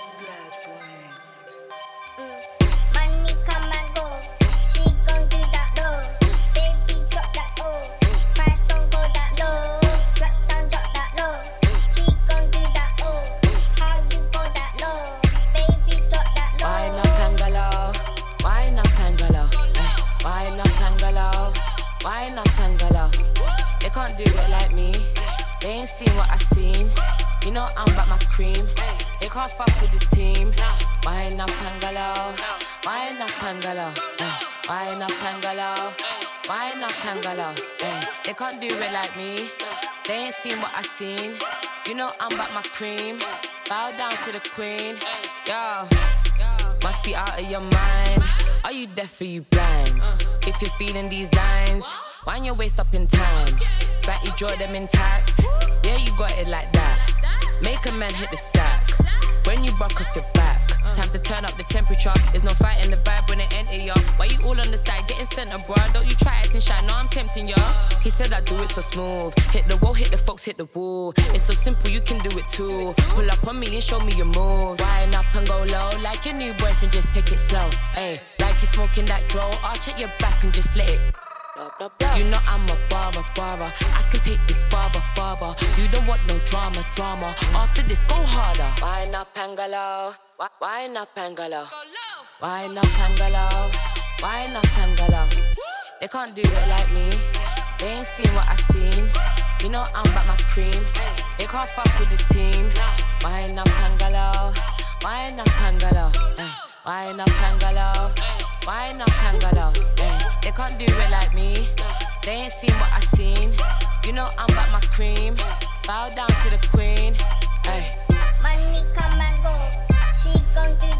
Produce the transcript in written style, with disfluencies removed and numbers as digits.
Money come and go. She gon' do that low. Baby drop that low. Price don't go that low. Drop that low. She gon' do that low. How you go that low? Baby drop that low. Why not Pangalo? Why not Pangalo? Why not Pangalo? Why not Pangalo? They can't do it like me. They ain't seen what I seen. You know I'm about my cream. They can't fuck with the team. Why not Pangalo? Why not Pangalo? Why not Pangalo? Why not Pangalo? They can't do it like me. They ain't seen what I seen. You know I'm about my cream. Bow down to the queen. Yo, must be out of your mind. Are you deaf or you blind? If you're feeling these lines, wind your waist up in time. Batty draw them intact. Yeah, you got it like that. Make a man hit the sack. When you buck off your back, time to turn up the temperature. There's no fight in the vibe when it enter ya. Why you all on the side getting center, bruh? Don't you try acting shy, no I'm tempting ya. He said I do it so smooth. Hit the wall, hit the folks, hit the wall. It's so simple, you can do it too. Pull up on me and show me your moves. Wind up and go low, like your new boyfriend, just take it slow. Ayy, like you smoking that draw. I'll check your back and just let it. You know I'm a barber. I can take this barber. You don't want no drama. After this, go harder. Why not Pangalo? Why not Pangalo? Why not Pangalo? Why not Pangalo? They can't do it like me. They ain't seen what I seen. You know I'm about my cream. They can't fuck with the team. Why not Pangalo? Why not Pangalo? Why not Pangalo? Why not Pangalo? They can't do it like me. They ain't seen what I seen. You know I'm about my cream. Bow down to the queen. Money come and go. She gon' do